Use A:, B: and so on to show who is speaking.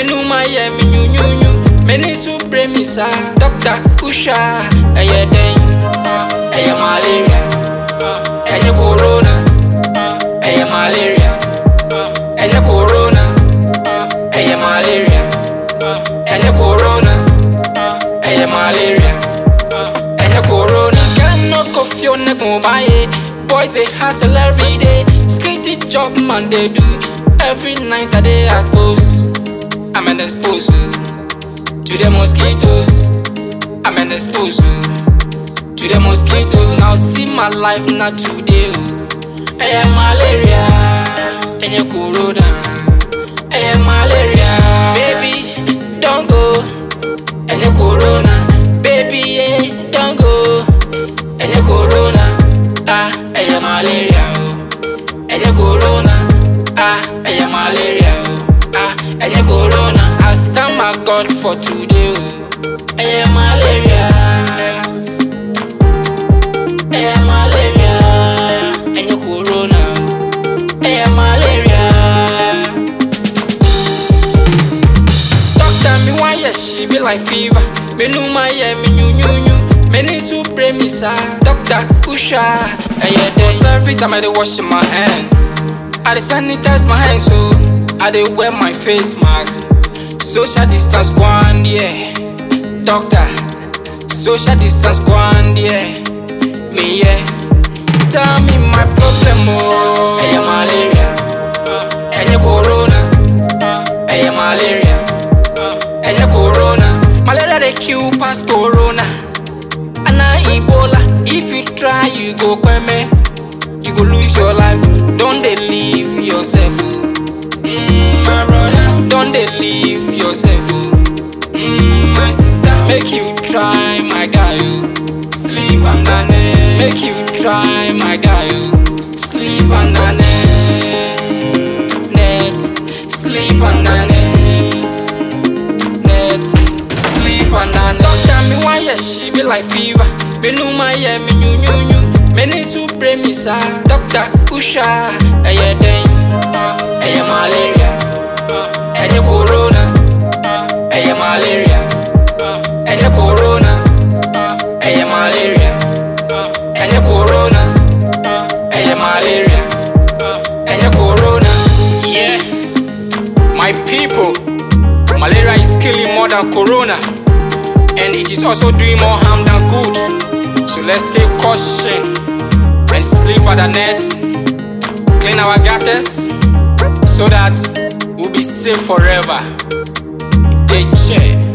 A: Menu my me new. Many super misa. Doctor Usha. Aye den. Aye malaria. Aye corona. Aye malaria. Aye corona. Aye malaria. Aye corona. Aye malaria. Aye corona. Can't knock off your neck mobile. Boys they hustle every day. Scritty job man they do. Every night that they at post. I'm an exposed to the mosquitoes. I'm an exposed to the mosquitoes. Now see my life not today. I am malaria and your corona. I am malaria. Baby, don't go. And your corona. Baby, yeah, don't go. And your corona. I am malaria. And your corona. I am malaria. I am corona. I thank my God for today. I am malaria. I am malaria. I am corona. I am malaria. Doctor me why she be like fever. Me know my me new. Many supremisa. Doctor Usha. I dey every time I dey wash my hand. I dey sanitize my hands so I dey wear my face mask. Social distance gone, yeah. Doctor, social distance gone, yeah. Me, yeah. Tell me my problem, oh. I am malaria. I am corona. I am malaria. I am corona. Malaria they kill past corona. And I Ebola. If you try, you go kweme. You go lose your life. Don't they leave yourself, my brother. Don't they leave yourself, my sister. Make you try, my guy. Sleep under net. Make you try, my guy. Sleep under net. Sleep under net. Sleep under net. Doctor me why she be like fever. Me know my me new. Many supremisa. Doctor Usha. Aye den. Aye malaria. Aye corona. Aye malaria. Aye corona. Aye malaria. Aye corona. Aye malaria. Aye corona. Yeah. My people, malaria is killing more than corona, and it is also doing more harm than good. So let's take caution and sleep under the net. Clean our gutters so that we'll be safe forever. Take care.